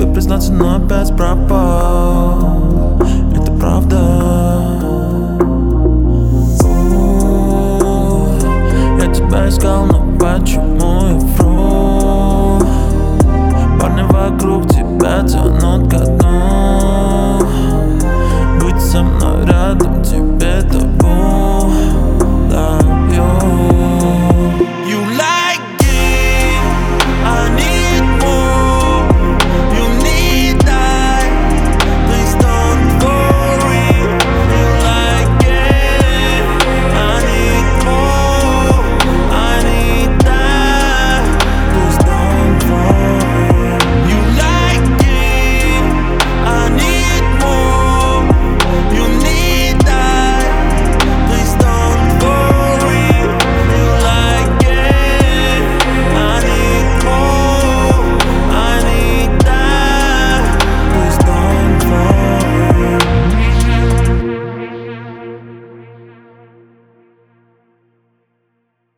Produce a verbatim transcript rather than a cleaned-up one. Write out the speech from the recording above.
тебе признаться, но опять пропал. Это правда. У-у-у, я тебя искал, но почему я вру? Парни вокруг тебя тянут ко дну. Быть со мной рядом тебе